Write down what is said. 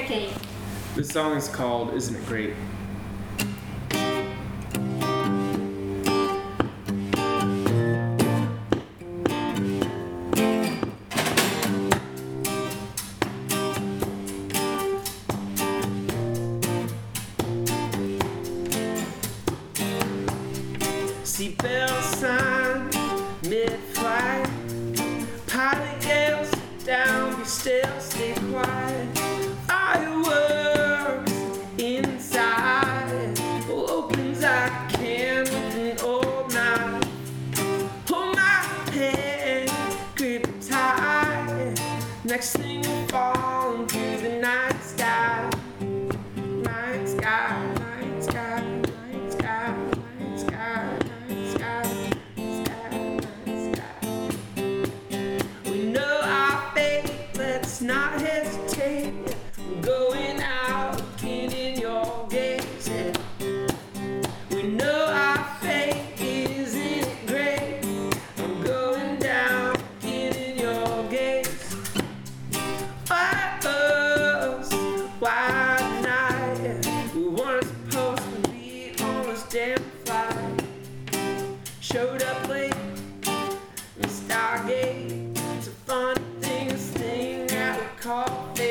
decade. The song is called Isn't It Great? Seatbelt sign, mid-flight. Pilot yells down, be still, stay quiet. Fireworks inside. Open as I can with an old knife. Hold my hand, grip it tight. Next thing will fall into the night sky. Night sky, night sky, night sky, night sky. Let's not hesitate. I'm going out, looking in your gaze. Yeah. We know our fate, isn't it great? I'm going down, looking in your gaze. Why tonight? We weren't supposed to be on this damn flight. Showed up late, in Stargate. It's a fun thing that we call fate.